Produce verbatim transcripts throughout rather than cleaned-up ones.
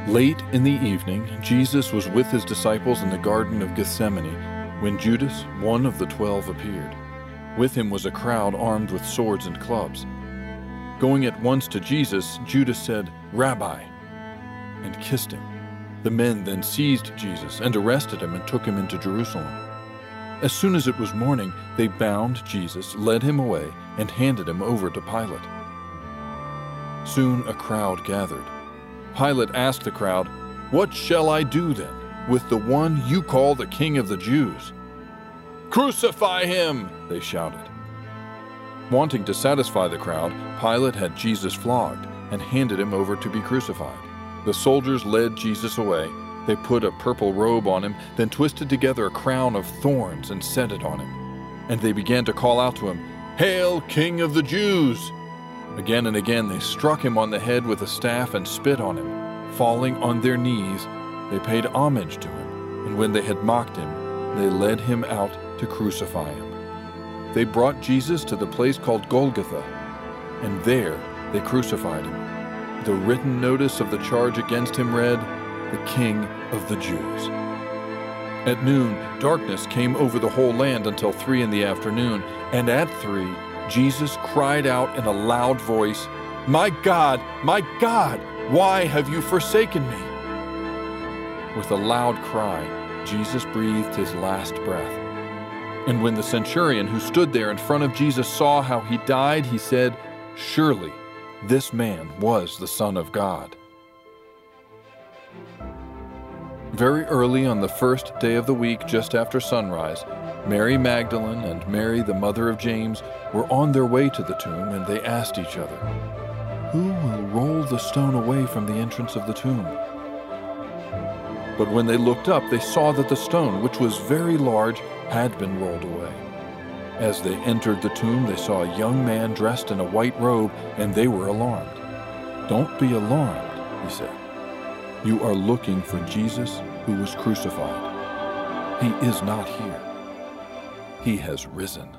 Late in the evening, Jesus was with his disciples in the Garden of Gethsemane when Judas, one of the twelve, appeared. With him was a crowd armed with swords and clubs. Going at once to Jesus, Judas said, "Rabbi," and kissed him. The men then seized Jesus and arrested him and took him into Jerusalem. As soon as it was morning, they bound Jesus, led him away, and handed him over to Pilate. Soon a crowd gathered. Pilate asked the crowd, "What shall I do then with the one you call the King of the Jews?" "Crucify him!" they shouted. Wanting to satisfy the crowd, Pilate had Jesus flogged and handed him over to be crucified. The soldiers led Jesus away. They put a purple robe on him, then twisted together a crown of thorns and set it on him. And they began to call out to him, "Hail, King of the Jews!" Again and again they struck him on the head with a staff and spit on him. Falling on their knees, they paid homage to him, and when they had mocked him, they led him out to crucify him. They brought Jesus to the place called Golgotha, and there they crucified him. The written notice of the charge against him read, "The King of the Jews." At noon, darkness came over the whole land until three in the afternoon, and at three, Jesus cried out in a loud voice, "My God, my God, why have you forsaken me?" With a loud cry, Jesus breathed his last breath. And when the centurion who stood there in front of Jesus saw how he died, he said, "Surely this man was the Son of God." Very early on the first day of the week, just after sunrise, Mary Magdalene and Mary, the mother of James, were on their way to the tomb, and they asked each other, "Who will roll the stone away from the entrance of the tomb?" But when they looked up, they saw that the stone, which was very large, had been rolled away. As they entered the tomb, they saw a young man dressed in a white robe, and they were alarmed. "Don't be alarmed," he said. "You are looking for Jesus who was crucified. He is not here. He has risen."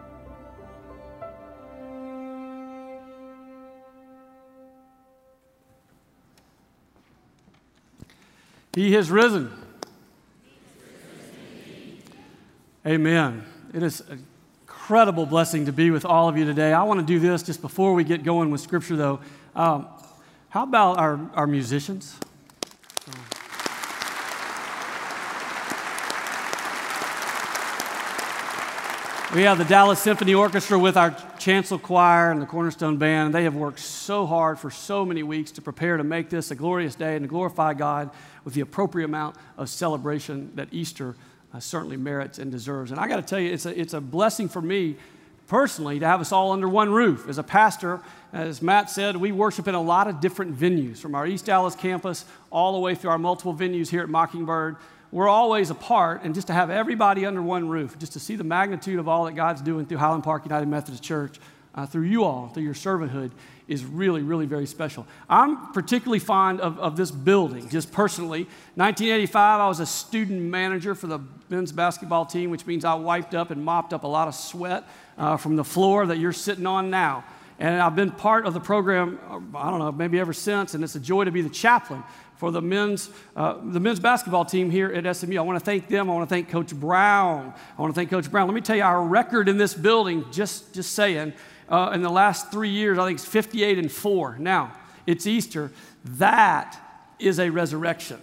He has risen. Amen. It is an incredible blessing to be with all of you today. I want to do this just before we get going with Scripture, though. Um, how about our, our musicians? We have the Dallas Symphony Orchestra with our Chancel Choir and the Cornerstone Band. They have worked so hard for so many weeks to prepare to make this a glorious day and to glorify God with the appropriate amount of celebration that Easter uh, certainly merits and deserves. And I got to tell you, it's a, it's a blessing for me personally to have us all under one roof. As a pastor, as Matt said, we worship in a lot of different venues, from our East Dallas campus all the way through our multiple venues here at Mockingbird. We're always apart, and just to have everybody under one roof, just to see the magnitude of all that God's doing through Highland Park United Methodist Church, uh, through you all, through your servanthood, is really, really very special. I'm particularly fond of, of this building, just personally. nineteen eighty-five, I was a student manager for the men's basketball team, which means I wiped up and mopped up a lot of sweat uh, from the floor that you're sitting on now. And I've been part of the program, I don't know, maybe ever since, and it's a joy to be the chaplain for the men's uh, the men's basketball team here at S M U. I want to thank them. I want to thank Coach Brown. I want to thank Coach Brown. Let me tell you, our record in this building, just, just saying, uh, in the last three years, I think it's fifty-eight and four. Now, it's Easter. That is a resurrection.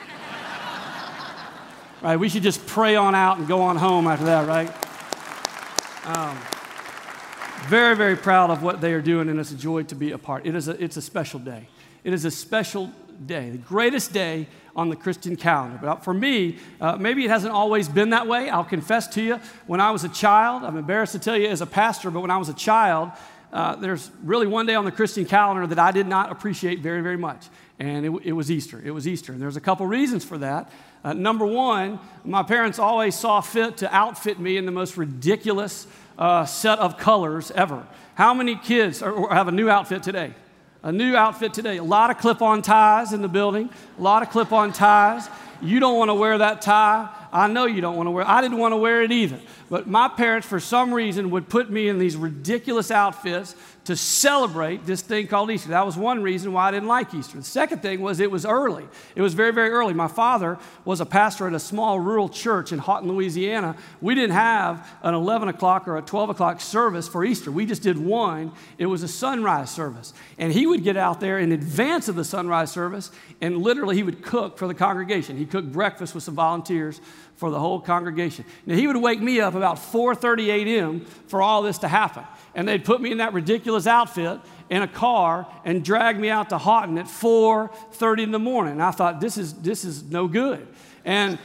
Right? We should just pray on out and go on home after that, right? Um, very, very proud of what they are doing, and it's a joy to be a part. It is a, it's a special day. It is a special day, the greatest day on the Christian calendar. But for me, uh, maybe it hasn't always been that way. I'll confess to you, when I was a child, I'm embarrassed to tell you as a pastor, but when I was a child, uh, there's really one day on the Christian calendar that I did not appreciate very, very much, and it, it was Easter. It was Easter, and there's a couple reasons for that. Uh, number one, my parents always saw fit to outfit me in the most ridiculous uh, set of colors ever. How many kids are, have a new outfit today? A new outfit today. A lot of clip-on ties in the building. A lot of clip-on ties. You don't want to wear that tie. I know you don't want to wear it. I didn't want to wear it either. But my parents, for some reason, would put me in these ridiculous outfits to celebrate this thing called Easter. That was one reason why I didn't like Easter. The second thing was it was early. It was very, very early. My father was a pastor at a small rural church in Houghton, Louisiana. We didn't have an eleven o'clock or a twelve o'clock service for Easter. We just did one. It was a sunrise service. And he would get out there in advance of the sunrise service, and literally he would cook for the congregation. He cooked breakfast with some volunteers for the whole congregation. Now, he would wake me up about four thirty a.m. for all this to happen. And they'd put me in that ridiculous outfit in a car and drag me out to Houghton at four thirty in the morning. And I thought, this is, this is no good. And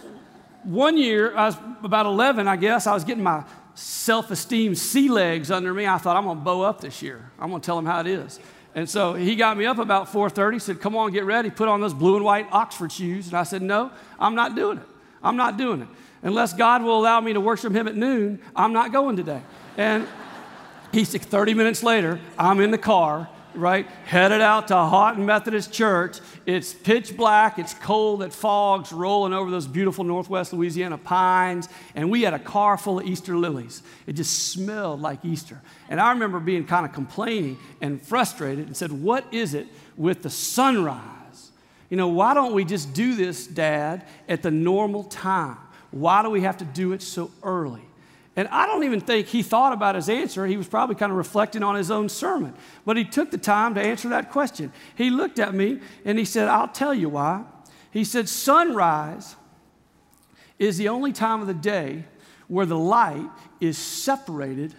one year, I was about eleven, I guess, I was getting my self-esteem sea legs under me. I thought, I'm going to bow up this year. I'm going to tell them how it is. And so he got me up about four thirty, said, come on, get ready, put on those blue and white Oxford shoes. And I said, no, I'm not doing it. I'm not doing it. Unless God will allow me to worship him at noon, I'm not going today. And he said, thirty minutes later, I'm in the car, right, headed out to Houghton Methodist Church. It's pitch black, it's cold, it fog's rolling over those beautiful northwest Louisiana pines, and we had a car full of Easter lilies. It just smelled like Easter. And I remember being kind of complaining and frustrated and said, what is it with the sunrise? You know, why don't we just do this, Dad, at the normal time? Why do we have to do it so early? And I don't even think he thought about his answer. He was probably kind of reflecting on his own sermon. But he took the time to answer that question. He looked at me and he said, I'll tell you why. He said, sunrise is the only time of the day where the light is separated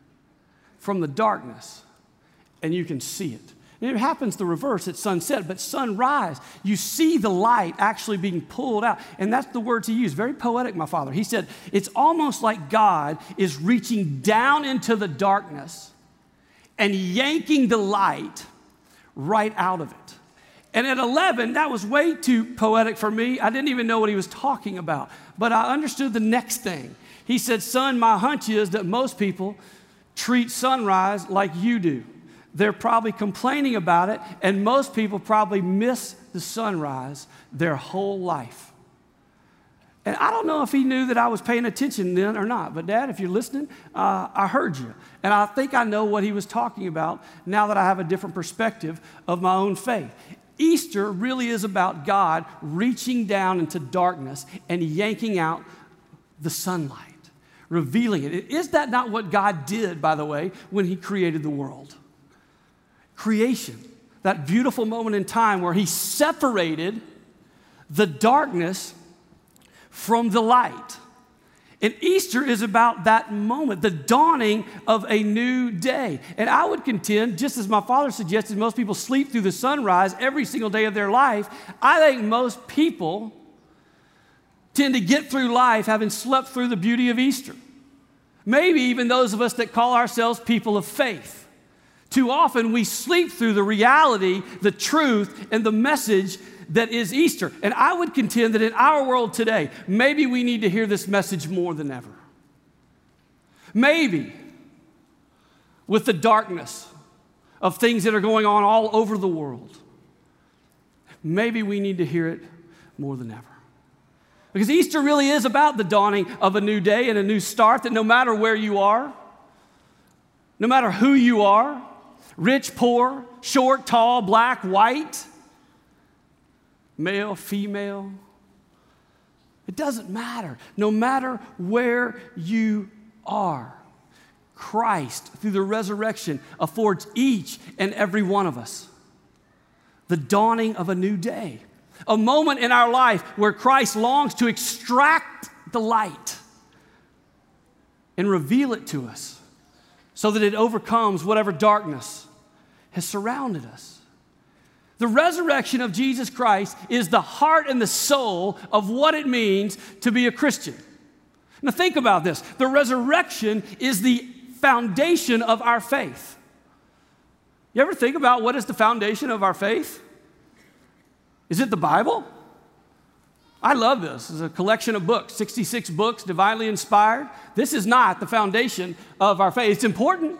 from the darkness and you can see it. And it happens the reverse at sunset, but sunrise, you see the light actually being pulled out. And that's the words he used. Very poetic, my father. He said, it's almost like God is reaching down into the darkness and yanking the light right out of it. And at eleven, that was way too poetic for me. I didn't even know what he was talking about. But I understood the next thing. He said, son, my hunch is that most people treat sunrise like you do. They're probably complaining about it, and most people probably miss the sunrise their whole life. And I don't know if he knew that I was paying attention then or not, but Dad, if you're listening, uh, I heard you. And I think I know what he was talking about now that I have a different perspective of my own faith. Easter really is about God reaching down into darkness and yanking out the sunlight, revealing it. Is that not what God did, by the way, when he created the world? Creation, that beautiful moment in time where he separated the darkness from the light. And Easter is about that moment, the dawning of a new day. And I would contend, just as my father suggested, most people sleep through the sunrise every single day of their life. I think most people tend to get through life having slept through the beauty of Easter. Maybe even those of us that call ourselves people of faith. Too often we sleep through the reality, the truth, and the message that is Easter. And I would contend that in our world today, maybe we need to hear this message more than ever. Maybe with the darkness of things that are going on all over the world, maybe we need to hear it more than ever. Because Easter really is about the dawning of a new day and a new start, that no matter where you are, no matter who you are, rich, poor, short, tall, black, white, male, female. It doesn't matter. No matter where you are, Christ, through the resurrection, affords each and every one of us the dawning of a new day. A moment in our life where Christ longs to extract the light and reveal it to us so that it overcomes whatever darkness has surrounded us. The resurrection of Jesus Christ is the heart and the soul of what it means to be a Christian. Now think about this. The resurrection is the foundation of our faith. You ever think about what is the foundation of our faith? Is it the Bible? I love this. It's a collection of books, sixty-six books, divinely inspired. This is not the foundation of our faith. It's important,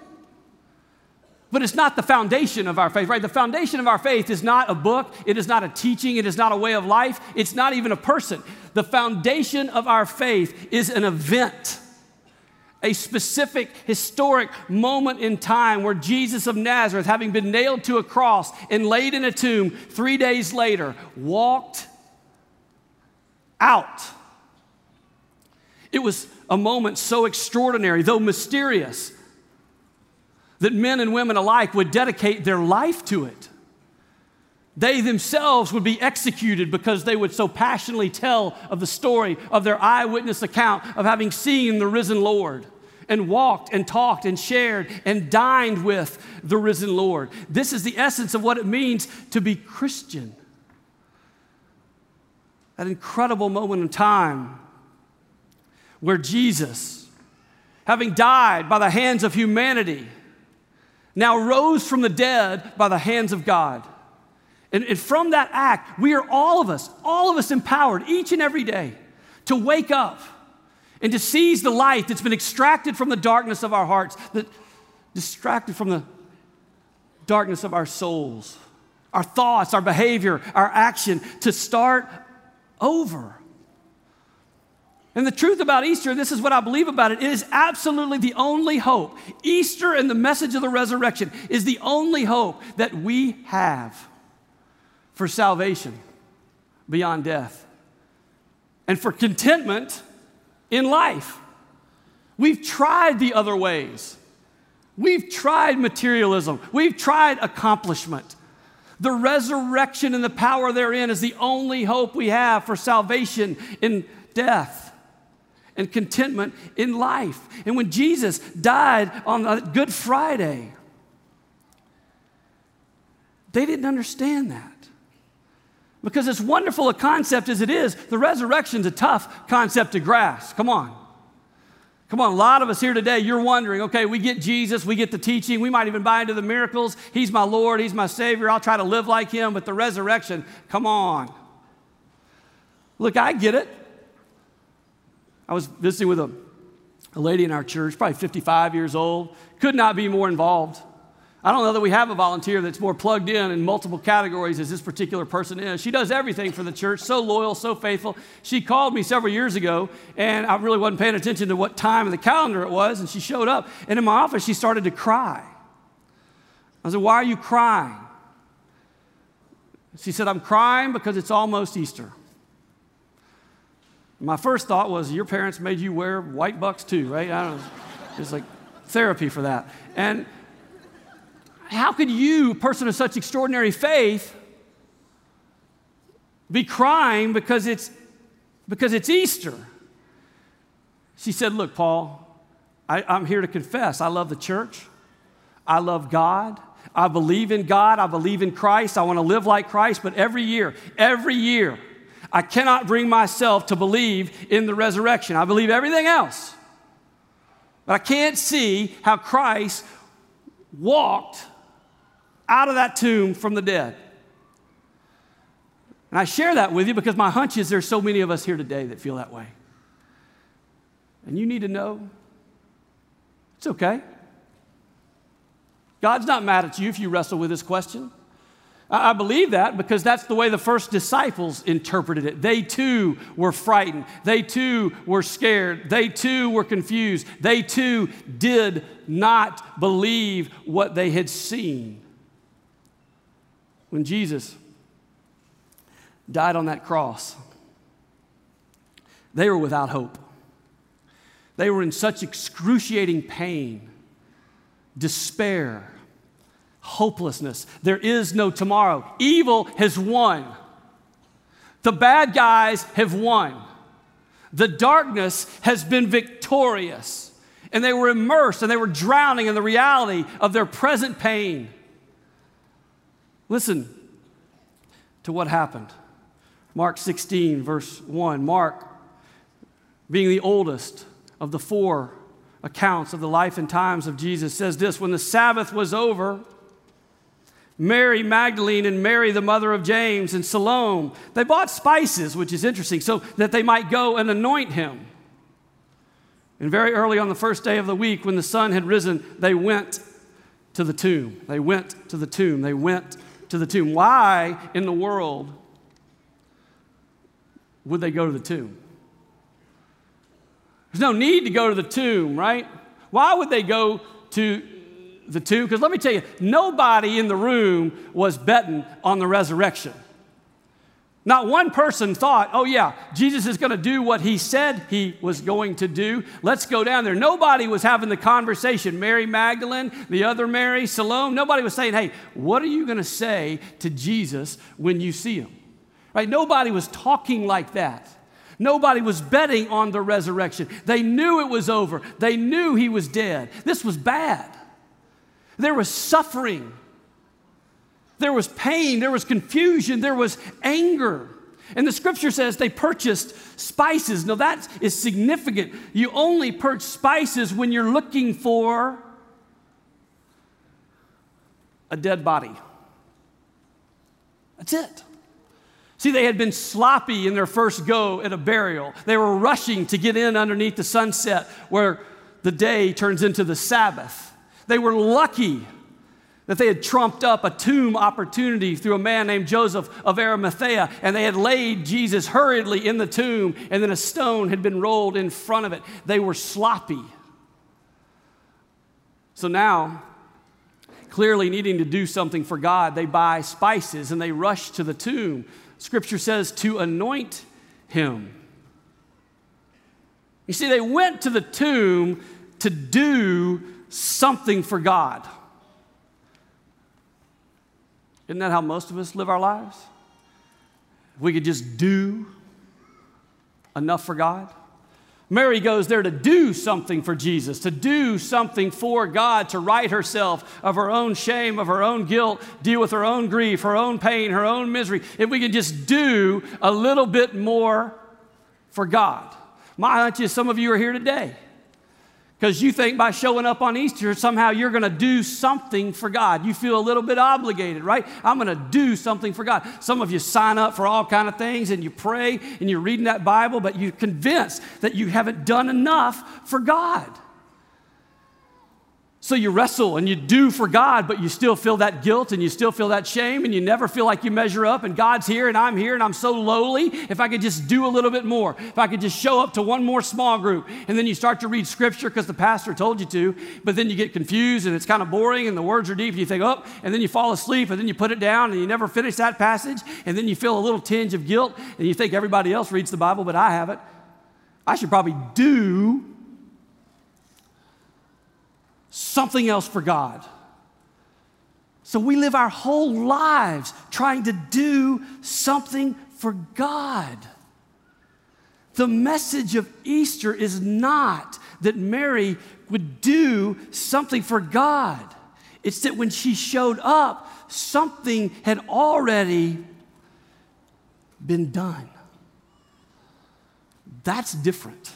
but it's not the foundation of our faith, right? The foundation of our faith is not a book. It is not a teaching. It is not a way of life. It's not even a person. The foundation of our faith is an event, a specific historic moment in time where Jesus of Nazareth, having been nailed to a cross and laid in a tomb three days later, walked out. It was a moment so extraordinary, though mysterious, that men and women alike would dedicate their life to it. They themselves would be executed because they would so passionately tell of the story of their eyewitness account of having seen the risen Lord and walked and talked and shared and dined with the risen Lord. This is the essence of what it means to be Christian. That incredible moment in time where Jesus, having died by the hands of humanity, now rose from the dead by the hands of God. And, and from that act, we are all of us, all of us empowered each and every day to wake up and to seize the light that's been extracted from the darkness of our hearts, that distracted from the darkness of our souls, our thoughts, our behavior, our action, to start over. And the truth about Easter, this is what I believe about it, it is absolutely the only hope. Easter and the message of the resurrection is the only hope that we have for salvation beyond death and for contentment in life. We've tried the other ways. We've tried materialism. We've tried accomplishment. The resurrection and the power therein is the only hope we have for salvation in death and contentment in life. And when Jesus died on Good Friday, they didn't understand that. Because as wonderful a concept as it is, the resurrection's a tough concept to grasp. Come on. Come on, a lot of us here today, you're wondering, okay, we get Jesus, we get the teaching, we might even buy into the miracles. He's my Lord, He's my Savior, I'll try to live like Him, but the resurrection, come on. Look, I get it. I was visiting with a, a lady in our church, probably fifty-five years old, could not be more involved. I don't know that we have a volunteer that's more plugged in in multiple categories as this particular person is. She does everything for the church, so loyal, so faithful. She called me several years ago, and I really wasn't paying attention to what time of the calendar it was, and she showed up. And in my office, she started to cry. I said, "Why are you crying?" She said, "I'm crying because it's almost Easter." My first thought was, your parents made you wear white bucks too, right? I don't know. It's like therapy for that. And how could you, a person of such extraordinary faith, be crying because it's, because it's Easter? She said, "Look, Paul, I, I'm here to confess. I love the church. I love God. I believe in God. I believe in Christ. I want to live like Christ. But every year, every year, I cannot bring myself to believe in the resurrection. I believe everything else. But I can't see how Christ walked out of that tomb from the dead." And I share that with you because my hunch is there's so many of us here today that feel that way. And you need to know it's okay. God's not mad at you if you wrestle with this question. I believe that because that's the way the first disciples interpreted it. They too were frightened. They too were scared. They too were confused. They too did not believe what they had seen. When Jesus died on that cross, they were without hope. They were in such excruciating pain, despair, hopelessness. There is no tomorrow. Evil has won. The bad guys have won. The darkness has been victorious. And they were immersed and they were drowning in the reality of their present pain. Listen to what happened. Mark sixteen, verse one. Mark, being the oldest of the four accounts of the life and times of Jesus, says this: "When the Sabbath was over, Mary Magdalene and Mary, the mother of James, and Salome, they bought spices," which is interesting, "so that they might go and anoint him. And very early on the first day of the week, when the sun had risen, they went to the tomb." They went to the tomb. They went to the tomb. Why in the world would they go to the tomb? There's no need to go to the tomb, right? Why would they go to the tomb? Because let me tell you, nobody in the room was betting on the resurrection. Not one person thought, oh yeah, Jesus is going to do what he said he was going to do. Let's go down there. Nobody was having the conversation. Mary Magdalene, the other Mary, Salome, nobody was saying, hey, what are you going to say to Jesus when you see him? Right? Nobody was talking like that. Nobody was betting on the resurrection. They knew it was over. They knew he was dead. This was bad. There was suffering. There was pain, there was confusion, there was anger. And the scripture says they purchased spices. Now that is significant. You only purchase spices when you're looking for a dead body. That's it. See, they had been sloppy in their first go at a burial. They were rushing to get in underneath the sunset where the day turns into the Sabbath. They were lucky that they had trumped up a tomb opportunity through a man named Joseph of Arimathea, and they had laid Jesus hurriedly in the tomb, and then a stone had been rolled in front of it. They were sloppy. So now, clearly needing to do something for God, they buy spices and they rush to the tomb. Scripture says to anoint him. You see, they went to the tomb to do something for God. Isn't that how most of us live our lives? If we could just do enough for God. Mary goes there to do something for Jesus, to do something for God, to right herself of her own shame, of her own guilt, deal with her own grief, her own pain, her own misery. If we could just do a little bit more for God. My hunch is some of you are here today because you think by showing up on Easter, somehow you're going to do something for God. You feel a little bit obligated, right? I'm going to do something for God. Some of you sign up for all kind of things and you pray and you're reading that Bible, but you're convinced that you haven't done enough for God. So you wrestle and you do for God, but you still feel that guilt and you still feel that shame and you never feel like you measure up and God's here and I'm here and I'm so lowly. If I could just do a little bit more, if I could just show up to one more small group, and then you start to read scripture because the pastor told you to, but then you get confused and it's kind of boring and the words are deep and you think, oh, and then you fall asleep and then you put it down and you never finish that passage and then you feel a little tinge of guilt and you think everybody else reads the Bible, but I haven't. I should probably do something else for God. So we live our whole lives trying to do something for God. The message of Easter is not that Mary would do something for God. It's that when she showed up, something had already been done. That's different.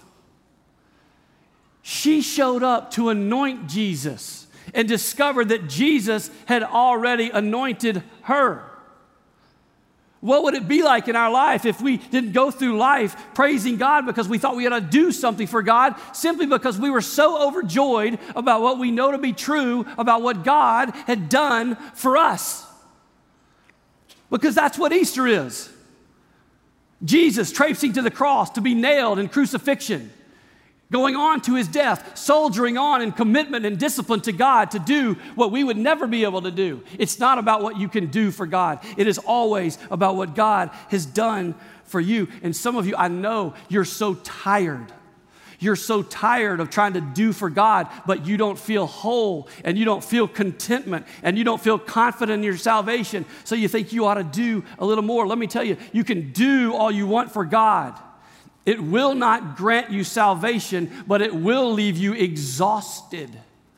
She showed up to anoint Jesus and discovered that Jesus had already anointed her. What would it be like in our life if we didn't go through life praising God because we thought we had to do something for God simply because we were so overjoyed about what we know to be true about what God had done for us? Because that's what Easter is. Jesus traipsing to the cross to be nailed in crucifixion, going on to his death, soldiering on in commitment and discipline to God to do what we would never be able to do. It's not about what you can do for God. It is always about what God has done for you. And some of you, I know you're so tired. You're so tired of trying to do for God, but you don't feel whole and you don't feel contentment and you don't feel confident in your salvation. So you think you ought to do a little more. Let me tell you, you can do all you want for God. It will not grant you salvation, but it will leave you exhausted.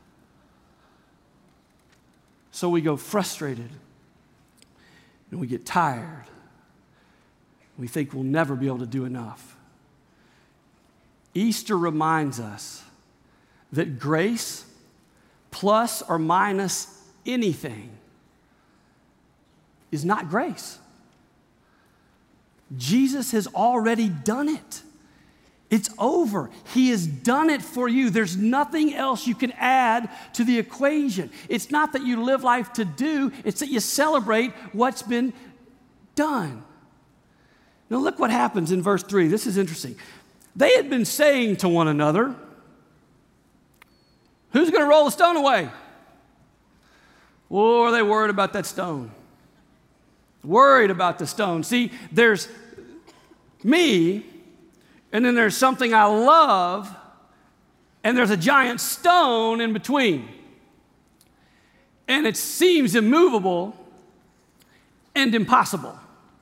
So we go frustrated and we get tired. We think we'll never be able to do enough. Easter reminds us that grace plus or minus anything is not grace. Jesus has already done it. It's over. He has done it for you. There's nothing else you can add to the equation. It's not that you live life to do, it's that you celebrate what's been done. Now look what happens in verse three. This is interesting. They had been saying to one another, who's going to roll the stone away? Or are they worried about that stone? Worried about the stone. See, there's me, and then there's something I love, and there's a giant stone in between. And it seems immovable and impossible.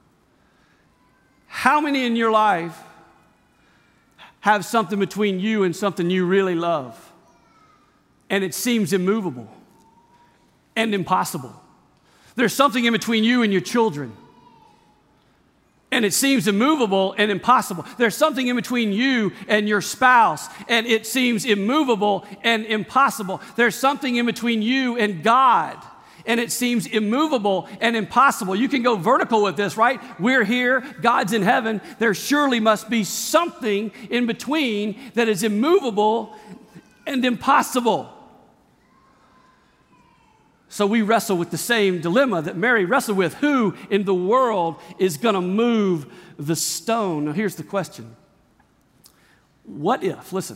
How many in your life have something between you and something you really love, and it seems immovable and impossible? There's something in between you and your children, and it seems immovable and impossible. There's something in between you and your spouse, and it seems immovable and impossible. There's something in between you and God, and it seems immovable and impossible. You can go vertical with this, right? We're here, God's in heaven. There surely must be something in between that is immovable and impossible. So we wrestle with the same dilemma that Mary wrestled with. Who in the world is going to move the stone? Now here's the question. What if, listen,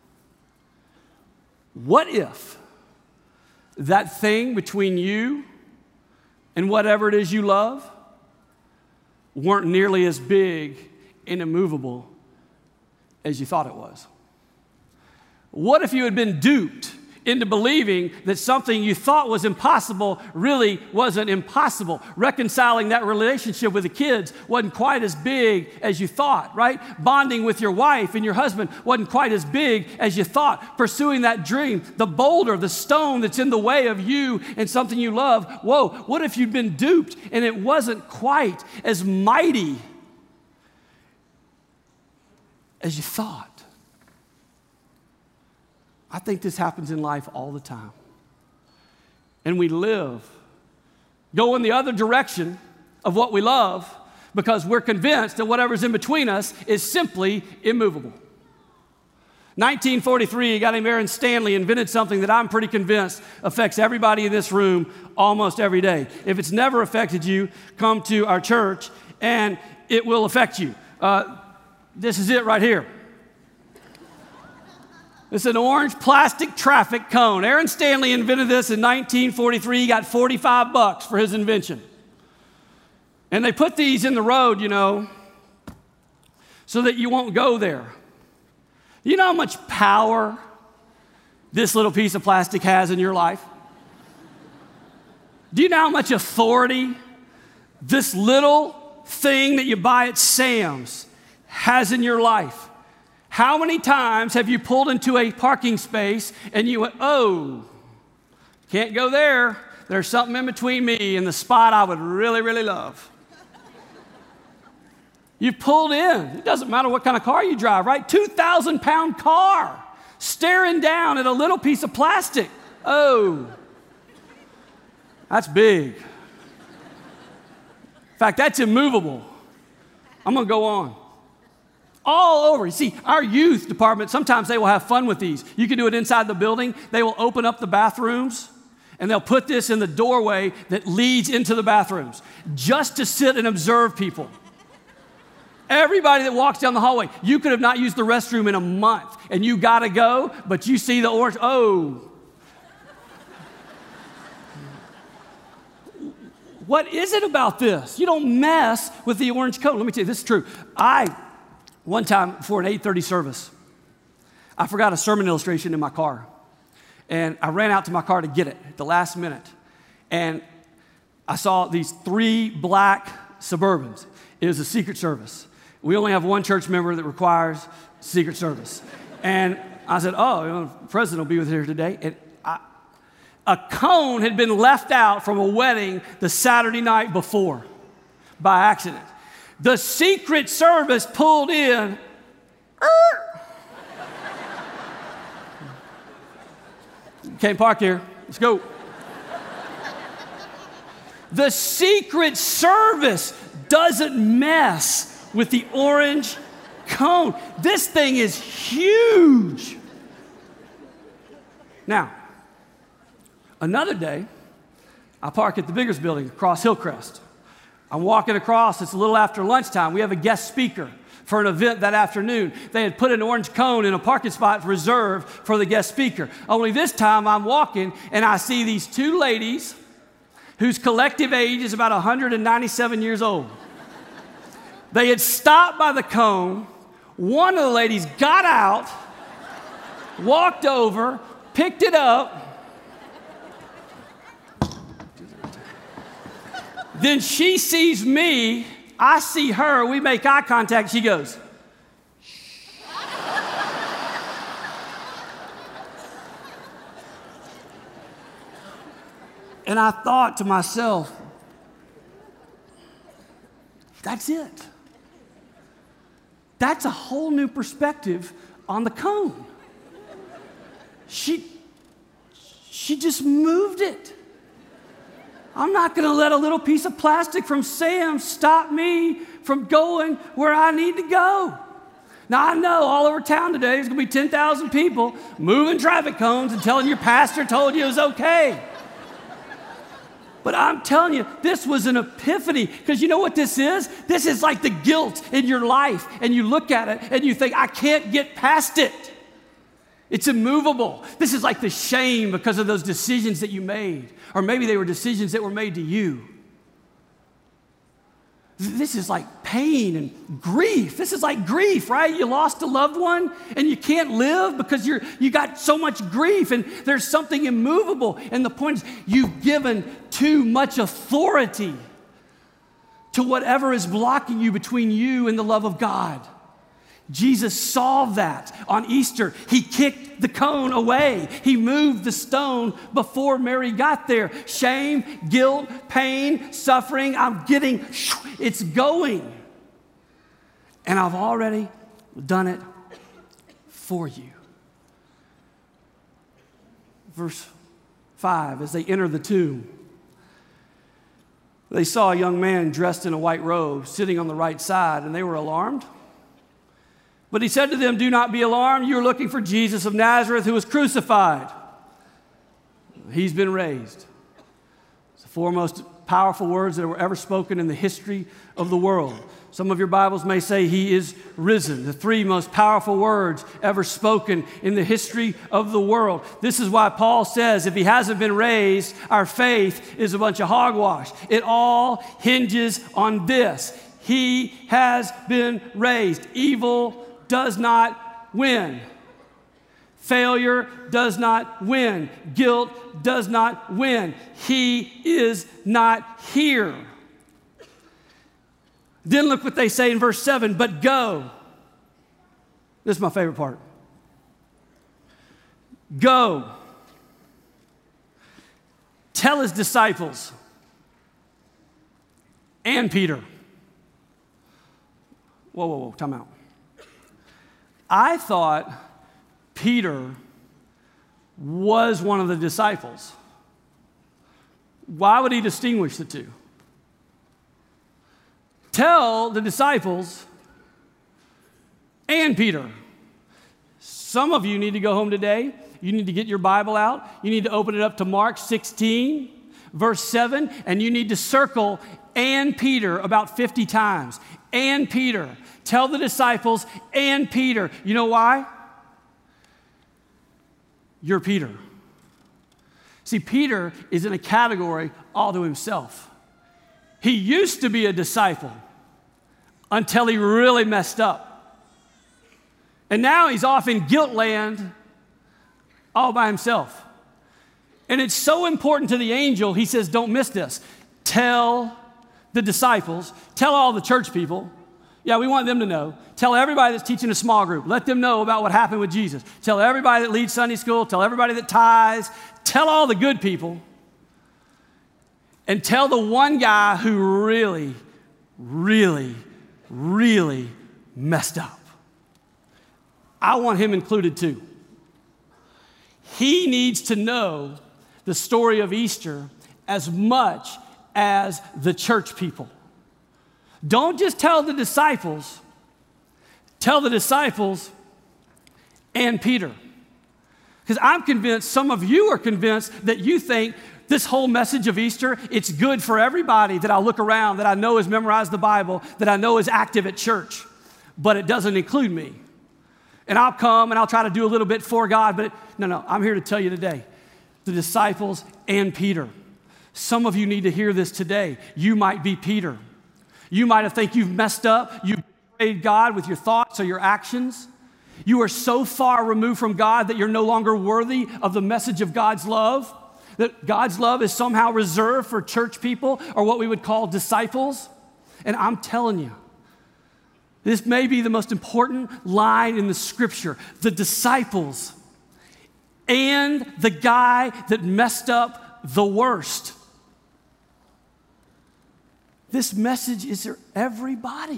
what if that thing between you and whatever it is you love weren't nearly as big and immovable as you thought it was? What if you had been duped into believing that something you thought was impossible really wasn't impossible? Reconciling that relationship with the kids wasn't quite as big as you thought, right? Bonding with your wife and your husband wasn't quite as big as you thought. Pursuing that dream, the boulder, the stone that's in the way of you and something you love. Whoa, what if you'd been duped and it wasn't quite as mighty as you thought? I think this happens in life all the time. And we live, go in the other direction of what we love because we're convinced that whatever's in between us is simply immovable. nineteen forty-three, a guy named Aaron Stanley invented something that I'm pretty convinced affects everybody in this room almost every day. If it's never affected you, come to our church and it will affect you. Uh, this is it right here. It's an orange plastic traffic cone. Aaron Stanley invented this in nineteen forty-three. He got forty-five bucks for his invention. And they put these in the road, you know, so that you won't go there. You know how much power this little piece of plastic has in your life? Do you know how much authority this little thing that you buy at Sam's has in your life? How many times have you pulled into a parking space and you went, oh, can't go there. There's something in between me and the spot I would really, really love. You pulled in. It doesn't matter what kind of car you drive, right? two thousand pound car staring down at a little piece of plastic. Oh, that's big. In fact, that's immovable. I'm going to go on. All over. You see, our youth department, sometimes they will have fun with these. You can do it inside the building. They will open up the bathrooms, and they'll put this in the doorway that leads into the bathrooms just to sit and observe people. Everybody that walks down the hallway, you could have not used the restroom in a month, and you got to go, but you see the orange, oh. What is it about this? You don't mess with the orange coat. Let me tell you, this is true. I... One time for an eight thirty service, I forgot a sermon illustration in my car. And I ran out to my car to get it at the last minute. And I saw these three black Suburbans. It was a Secret Service. We only have one church member that requires Secret Service. And I said, oh, you know, the president will be with here today. And I, a cone had been left out from a wedding the Saturday night before by accident. The Secret Service pulled in. Can't park here. Let's go. The Secret Service doesn't mess with the orange cone. This thing is huge. Now, another day, I park at the Biggers building across Hillcrest. I'm walking across. It's a little after lunchtime. We have a guest speaker for an event that afternoon. They had put an orange cone in a parking spot reserved for the guest speaker. Only this time I'm walking and I see these two ladies whose collective age is about one hundred ninety-seven years old. They had stopped by the cone. One of the ladies got out, walked over, picked it up. Then she sees me, I see her, we make eye contact, she goes, shh. And I thought to myself, that's it. That's a whole new perspective on the cone. She, she just moved it. I'm not going to let a little piece of plastic from Sam stop me from going where I need to go. Now, I know all over town today there's going to be ten thousand people moving traffic cones and telling your pastor told you it was okay. But I'm telling you, this was an epiphany, because you know what this is? This is like the guilt in your life, and you look at it and you think, I can't get past it. It's immovable. This is like the shame because of those decisions that you made. Or maybe they were decisions that were made to you. This is like pain and grief. This is like grief, right? You lost a loved one and you can't live because you're, you got so much grief, and there's something immovable. And the point is, you've given too much authority to whatever is blocking you between you and the love of God. Jesus solved that on Easter. He kicked the cone away. He moved the stone before Mary got there. Shame, guilt, pain, suffering. I'm getting, it's going. And I've already done it for you. Verse five, as they enter the tomb, they saw a young man dressed in a white robe sitting on the right side, and they were alarmed. But he said to them, do not be alarmed. You are looking for Jesus of Nazareth, who was crucified. He's been raised. It's the four most powerful words that were ever spoken in the history of the world. Some of your Bibles may say he is risen. The three most powerful words ever spoken in the history of the world. This is why Paul says, if he hasn't been raised, our faith is a bunch of hogwash. It all hinges on this. He has been raised. Evil does not win. Failure does not win. Guilt does not win. He is not here. Then look what they say in verse seven, but go. This is my favorite part. Go. Tell his disciples and Peter. Whoa, whoa, whoa, time out. I thought Peter was one of the disciples. Why would he distinguish the two? Tell the disciples and Peter. Some of you need to go home today. You need to get your Bible out. You need to open it up to Mark sixteen, verse seven, and you need to circle and Peter about fifty times. And Peter. Tell the disciples and Peter. You know why? You're Peter. See, Peter is in a category all to himself. He used to be a disciple until he really messed up. And now he's off in guilt land all by himself. And it's so important to the angel, he says, don't miss this. Tell the disciples, tell all the church people. Yeah, we want them to know. Tell everybody that's teaching a small group. Let them know about what happened with Jesus. Tell everybody that leads Sunday school. Tell everybody that tithes. Tell all the good people. And tell the one guy who really, really, really messed up. I want him included too. He needs to know the story of Easter as much as the church people. Don't just tell the disciples, tell the disciples and Peter. Because I'm convinced, some of you are convinced that you think this whole message of Easter, it's good for everybody that I look around, that I know has memorized the Bible, that I know is active at church, but it doesn't include me. And I'll come and I'll try to do a little bit for God, but it, no, no, I'm here to tell you today, the disciples and Peter. Some of you need to hear this today. You might be Peter. You might have think you've messed up. You've betrayed God with your thoughts or your actions. You are so far removed from God that you're no longer worthy of the message of God's love, that God's love is somehow reserved for church people or what we would call disciples. And I'm telling you, this may be the most important line in the scripture. The disciples and the guy that messed up the worst. This message is for everybody.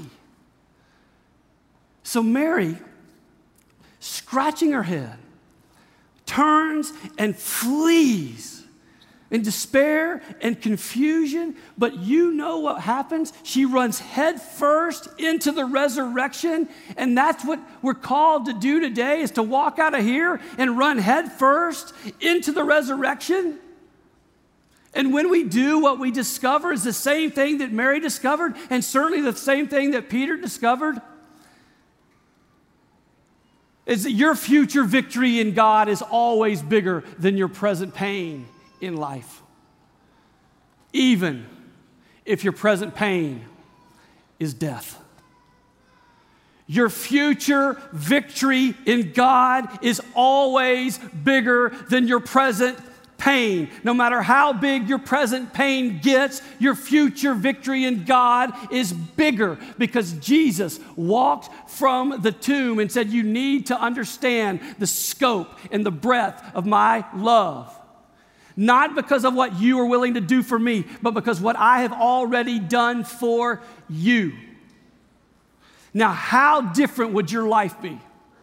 So Mary, scratching her head, turns and flees in despair and confusion. But you know what happens? She runs headfirst into the resurrection. And that's what we're called to do today, is to walk out of here and run headfirst into the resurrection. And when we do, what we discover is the same thing that Mary discovered, and certainly the same thing that Peter discovered, is that your future victory in God is always bigger than your present pain in life. Even if your present pain is death. Your future victory in God is always bigger than your present pain. No matter how big your present pain gets, your future victory in God is bigger, because Jesus walked from the tomb and said, you need to understand the scope and the breadth of my love. Not because of what you are willing to do for me, but because what I have already done for you. Now, how different would your life be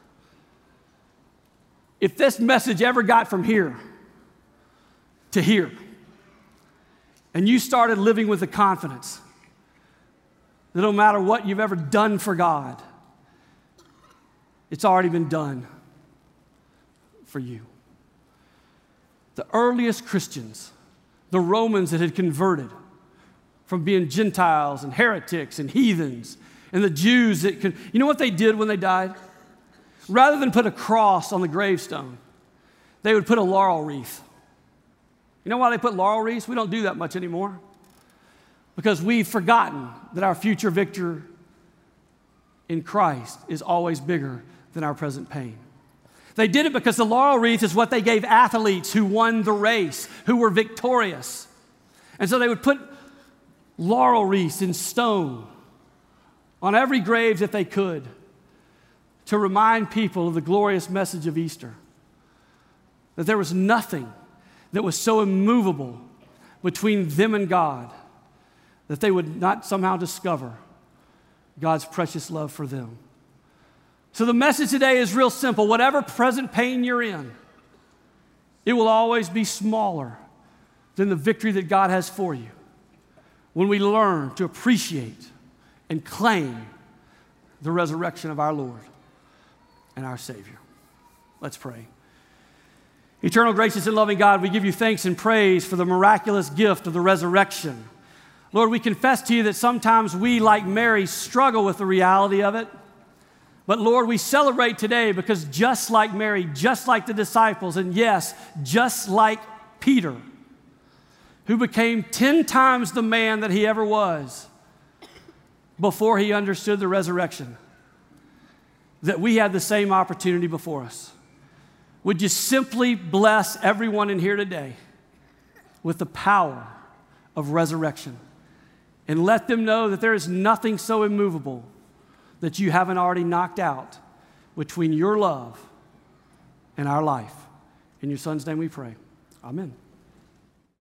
if this message ever got from here to here, and you started living with the confidence that no matter what you've ever done for God, it's already been done for you? The earliest Christians, the Romans that had converted from being Gentiles and heretics and heathens, and the Jews that could, you know what they did when they died? Rather than put a cross on the gravestone, they would put a laurel wreath. You know why they put laurel wreaths? We don't do that much anymore. Because we've forgotten that our future victory in Christ is always bigger than our present pain. They did it because the laurel wreath is what they gave athletes who won the race, who were victorious. And so they would put laurel wreaths in stone on every grave that they could to remind people of the glorious message of Easter. That there was nothing that was so immovable between them and God that they would not somehow discover God's precious love for them. So the message today is real simple. Whatever present pain you're in, it will always be smaller than the victory that God has for you when we learn to appreciate and claim the resurrection of our Lord and our Savior. Let's pray. Eternal, gracious, and loving God, we give you thanks and praise for the miraculous gift of the resurrection. Lord, we confess to you that sometimes we, like Mary, struggle with the reality of it. But Lord, we celebrate today because just like Mary, just like the disciples, and yes, just like Peter, who became ten times the man that he ever was before he understood the resurrection, that we have the same opportunity before us. Would you simply bless everyone in here today with the power of resurrection, and let them know that there is nothing so immovable that you haven't already knocked out between your love and our life. In your Son's name we pray. Amen.